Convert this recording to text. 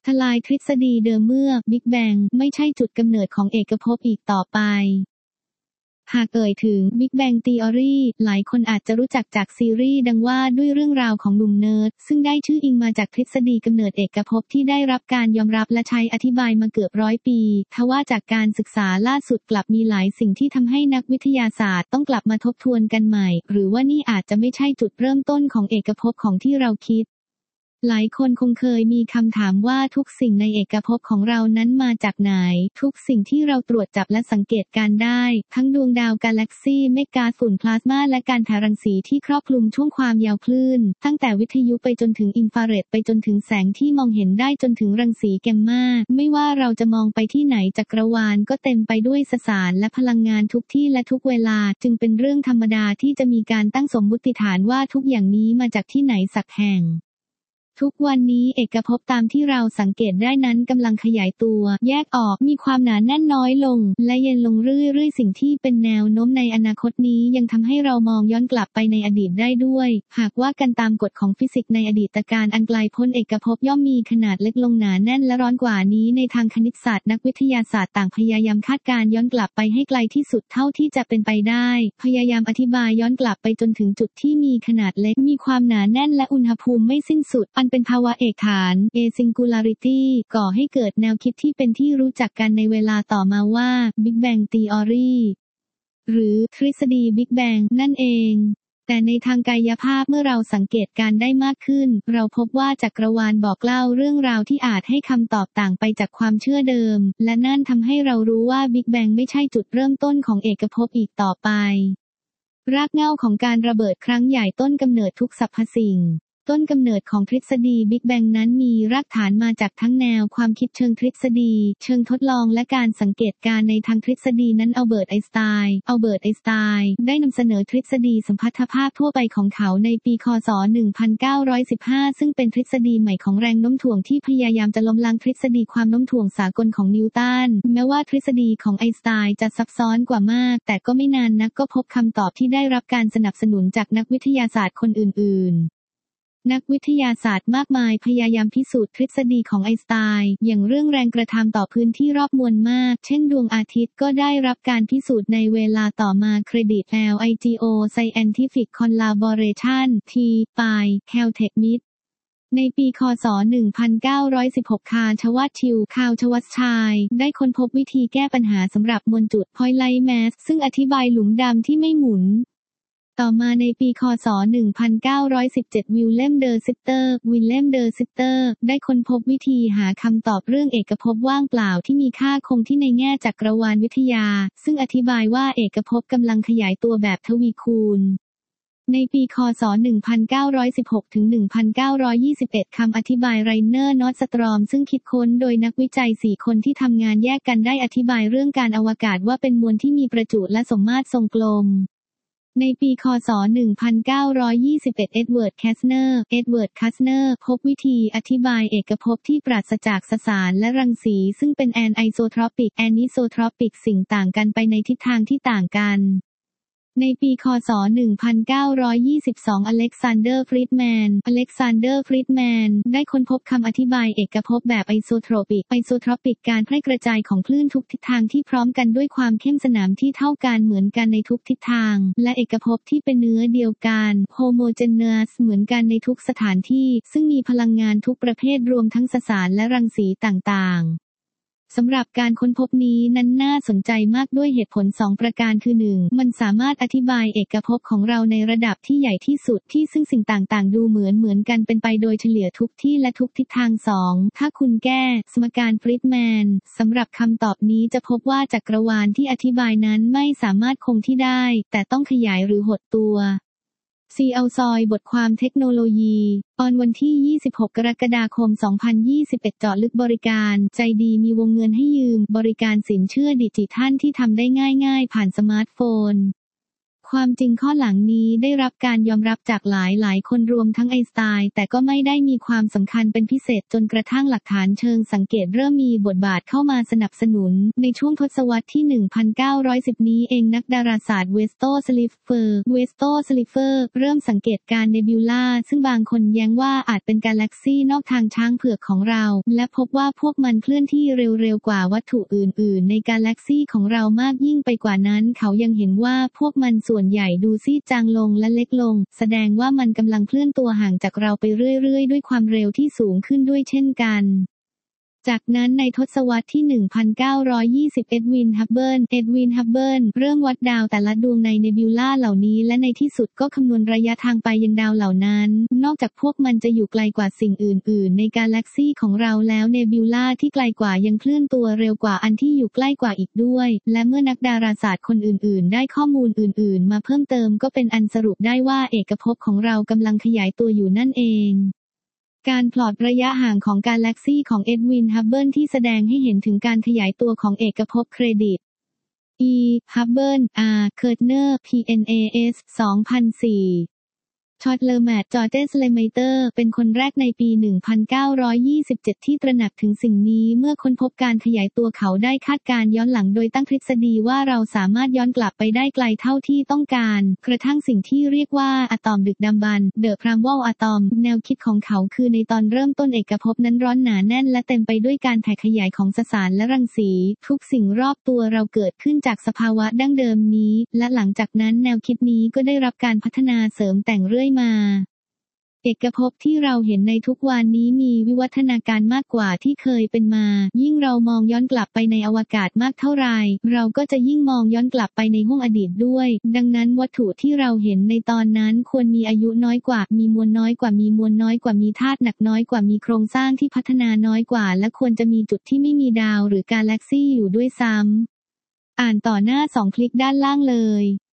ทลายทฤษฎีเดิมเมื่อ Big Bang ไม่ใช่จุดกำเนิดของเอกภพอีกต่อไปหากเอ่ยถึง Big Bang Theory หลายคนอาจจะรู้จักจากซีรีส์ดังว่าด้วยเรื่องราวของหนุ่มเนิร์ดซึ่งได้ชื่ออิงมาจากทฤษฎีกำเนิดเอกภพที่ได้รับการยอมรับและใช้อธิบายมาเกือบ100 ปีทว่าจากการศึกษาล่าสุดกลับมีหลายสิ่งที่ทำให้นักวิทยาศาสตร์ต้องกลับมาทบทวนกันใหม่หรือว่านี่อาจจะไม่ใช่จุดเริ่มต้นของเอกภพของที่เราคิดหลายคนคงเคยมีคำถามว่าทุกสิ่งในเอกภพของเรานั้นมาจากไหนทุกสิ่งที่เราตรวจจับและสังเกตการได้ทั้งดวงดาวกาแล็กซีเมกาฝุ่นพลาสมาและการแผ่รังสีที่ครอบคลุมช่วงความยาวคลื่นตั้งแต่วิทยุไปจนถึงอินฟราเรดไปจนถึงแสงที่มองเห็นได้จนถึงรังสีแกมมาไม่ว่าเราจะมองไปที่ไหนจักรวาลก็เต็มไปด้วยสสารและพลังงานทุกที่และทุกเวลาจึงเป็นเรื่องธรรมดาที่จะมีการตั้งสมมุติฐานว่าทุกอย่างนี้มาจากที่ไหนสักแห่งทุกวันนี้เอกภพตามที่เราสังเกตได้นั้นกำลังขยายตัวแยกออกมีความหนาแน่นน้อยลงและเย็นลงเรื่อยๆสิ่งที่เป็นแนวโน้มในอนาคตนี้ยังทำให้เรามองย้อนกลับไปในอดีตได้ด้วยหากว่ากันตามกฎของฟิสิกส์ในอดีตการอันไกลพ้นเอกภพย่อมมีขนาดเล็กลงหนาแน่นและร้อนกว่านี้ในทางคณิตศาสตร์นักวิทยาศาสตร์ต่างพยายามคาดการณ์ย้อนกลับไปให้ไกลที่สุดเท่าที่จะเป็นไปได้พยายามอธิบายย้อนกลับไปจนถึงจุดที่มีขนาดเล็กมีความหนาแน่นและอุณหภูมิไม่สิ้นสุดอันเป็นภาวะเอกฐาน A singularity ก่อให้เกิดแนวคิดที่เป็นที่รู้จักกันในเวลาต่อมาว่า Big Bang Theory หรือทฤษฎี Big Bang นั่นเองแต่ในทางกายภาพเมื่อเราสังเกตการได้มากขึ้นเราพบว่าจักรวาลบอกเล่าเรื่องราวที่อาจให้คำตอบต่างไปจากความเชื่อเดิมและนั่นทำให้เรารู้ว่า Big Bang ไม่ใช่จุดเริ่มต้นของเอกภพอีกต่อไปรากเหง้าของการระเบิดครั้งใหญ่ต้นกำเนิดทุกสรรพสิ่งต้นกำเนิดของทฤษฎี Big Bang นั้นมีรากฐานมาจากทั้งแนวความคิดเชิงทฤษฎีเชิงทดลองและการสังเกตการณ์ในทางทฤษฎีนั้นอัลเบิร์ตไอน์สไตน์ได้นำเสนอทฤษฎีสัมพัทธภาพทั่วไปของเขาในปีค.ศ. 1915ซึ่งเป็นทฤษฎีใหม่ของแรงโน้มถ่วงที่พยายามจะล้มล้างทฤษฎีความโน้มถ่วงสากลของนิวตันแม้ว่าทฤษฎีของไอน์สไตน์จะซับซ้อนกว่ามากแต่ก็ไม่นานนักก็พบคำตอบที่ได้รับการสนับสนุนจากนักวิทยาศาสตร์คนอื่นๆนักวิทยาศาสตร์มากมายพยายามพิสูจน์ทฤษฎีของไอน์สไตน์อย่างเรื่องแรงกระทำต่อพื้นที่รอบมวลมากเช่นดวงอาทิตย์ก็ได้รับการพิสูจน์ในเวลาต่อมาเครดิต LIGO Scientific Collaboration T by Caltech MIT ในปีค.ศ. 1916คาร์ล ชวัตชัยได้ค้นพบวิธีแก้ปัญหาสำหรับมวลจุด Point-Light Mass ซึ่งอธิบายหลุมดำที่ไม่หมุนต่อมาในปีค.ศ. 1917วิลเลมเดอร์ซิตเตอร์ได้ค้นพบวิธีหาคำตอบเรื่องเอกภพว่างเปล่าที่มีค่าคงที่ในแง่จักรวาลวิทยาซึ่งอธิบายว่าเอกภพกำลังขยายตัวแบบทวีคูณในปีค.ศ. 1916ถึง1921คำอธิบายไรเนอร์นอตสตรอมซึ่งคิดค้นโดยนักวิจัย4คนที่ทำงานแยกกันได้อธิบายเรื่องการอวกาศว่าเป็นมวลที่มีประจุและสมมาตรทรงกลมในปีค.ศ. 1921เอ็ดเวิร์ดคัสเนอร์พบวิธีอธิบายเอกภพที่ปราศจากสสารและรังสีซึ่งเป็นแอนิโซทรอปิกสิ่งต่างกันไปในทิศทางที่ต่างกันในปีค.ศ. 1922อเล็กซานเดอร์ฟรีดแมนได้ค้นพบคำอธิบายเอกภพแบบไอโซโทรปิกการแพร่กระจายของคลื่นทุกทิศทางที่พร้อมกันด้วยความเข้มสนามที่เท่ากันเหมือนกันในทุกทิศทางและเอกภพที่เป็นเนื้อเดียวกันโฮโมเจเนสเหมือนกันในทุกสถานที่ซึ่งมีพลังงานทุกประเภทรวมทั้งสสารและรังสีต่างๆสำหรับการค้นพบนี้นั้นน่าสนใจมากด้วยเหตุผล2ประการคือ 1. มันสามารถอธิบายเอกภพของเราในระดับที่ใหญ่ที่สุดที่ซึ่งสิ่งต่างๆดูเหมือนกันเป็นไปโดยเฉลี่ยทุกที่และทุกทิศทาง 2. ถ้าคุณแก้สมการฟรีดแมนสำหรับคำตอบนี้จะพบว่าจักรวาลที่อธิบายนั้นไม่สามารถคงที่ได้แต่ต้องขยายหรือหดตัวซีเอาซอยบทความเทคโนโลยีออนวันที่26กรกฎาคม2021เจาะลึกบริการใจดีมีวงเงินให้ยืมบริการสินเชื่อดิจิทัลที่ทำได้ง่ายๆผ่านสมาร์ทโฟนความจริงข้อหลังนี้ได้รับการยอมรับจากหลายคนรวมทั้งไอน์สไตน์แต่ก็ไม่ได้มีความสำคัญเป็นพิเศษจนกระทั่งหลักฐานเชิงสังเกตเริ่มมีบทบาทเข้ามาสนับสนุนในช่วงทศวรรษที่ 1910 นี้เองนักดาราศาสตร์เวสโตสลิฟเฟอร์เริ่มสังเกตการเนบิวลาซึ่งบางคนแย้งว่าอาจเป็นกาแล็กซีนอกทางช้างเผือกของเราและพบว่าพวกมันเคลื่อนที่เร็วกว่าวัตถุอื่นๆในกาแล็กซีของเรามากยิ่งไปกว่านั้นเขายังเห็นว่าพวกมันส่วนใหญ่ดูซีดจางลงและเล็กลงแสดงว่ามันกำลังเคลื่อนตัวห่างจากเราไปเรื่อยๆด้วยความเร็วที่สูงขึ้นด้วยเช่นกันจากนั้นในทศวรรษที่ 1920 เอ็ดวิน ฮับเบิลเริ่มวัดดาวแต่ละดวงในเนบิวลาเหล่านี้และในที่สุดก็คำนวณระยะทางไปยังดาวเหล่านั้นนอกจากพวกมันจะอยู่ไกลกว่าสิ่งอื่นๆในกาแล็กซีของเราแล้วเนบิวลาที่ไกลกว่ายังเคลื่อนตัวเร็วกว่าอันที่อยู่ใกล้กว่าอีกด้วยและเมื่อนักดาราศาสตร์คนอื่นๆได้ข้อมูลอื่นๆมาเพิ่มเติมก็เป็นอันสรุปได้ว่าเอกภพของเรากำลังขยายตัวอยู่นั่นเองการพลอตระยะห่างของกาแล็กซีของเอ็ดวิน ฮับเบิลที่แสดงให้เห็นถึงการขยายตัวของเอกภพเครดิต E. ฮับเบิล R. เคิร์ตเนอร์ PNAS 2004ชอตเลอร์แมตต์ จอร์เจส เลเมเตอร์เป็นคนแรกในปี 1927 ที่ตระหนักถึงสิ่งนี้เมื่อค้นพบการขยายตัวเขาได้คาดการณ์ย้อนหลังโดยตั้งทฤษฎีว่าเราสามารถย้อนกลับไปได้ไกลเท่าที่ต้องการกระทั่งสิ่งที่เรียกว่าอะตอมดึกดำบรรพ์เดอะพรามวอลอะตอมแนวคิดของเขาคือในตอนเริ่มต้นเอกภพนั้นร้อนหนาแน่นและเต็มไปด้วยการแผ่ขยายของสสารและรังสีทุกสิ่งรอบตัวเราเกิดขึ้นจากสภาวะดั้งเดิมนี้และหลังจากนั้นแนวคิดนี้ก็ได้รับการพัฒนาเสริมแต่งเรื่อยมาเอกภพที่เราเห็นในทุกวันนี้มีวิวัฒนาการมากกว่าที่เคยเป็นมายิ่งเรามองย้อนกลับไปในอวกาศมากเท่าไรเราก็จะยิ่งมองย้อนกลับไปในห้วงอดีตด้วยดังนั้นวัตถุที่เราเห็นในตอนนั้นควรมีอายุน้อยกว่ามีมวลน้อยกว่ามีมวลน้อยกว่ามีธาตุหนักน้อยกว่ามีโครงสร้างที่พัฒนาน้อยกว่าและควรจะมีจุดที่ไม่มีดาวหรือกาแล็กซี่อยู่ด้วยซ้ำอ่านต่อหน้า2คลิกด้านล่างเลย